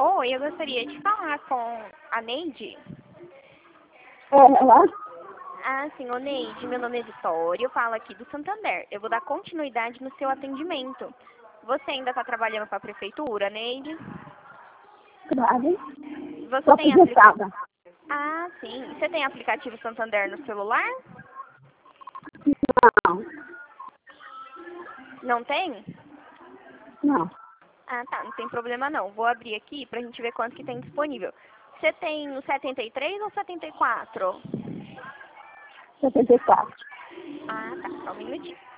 Oi, eu gostaria de falar com a Neide. Ela? Ah, sim, ô Neide, meu nome é Vitória, eu falo aqui do Santander. Eu vou dar continuidade no seu atendimento. Você ainda está trabalhando para a prefeitura, Neide? Claro. Você Sou tem aplicativo? aposentada. Ah, sim. Você tem aplicativo Santander no celular? Não. Não tem? Não. Ah, tá, não tem problema não. Vou abrir aqui pra gente ver quanto que tem disponível. Você tem o 73 ou 74? 74. Ah, tá, só um minutinho.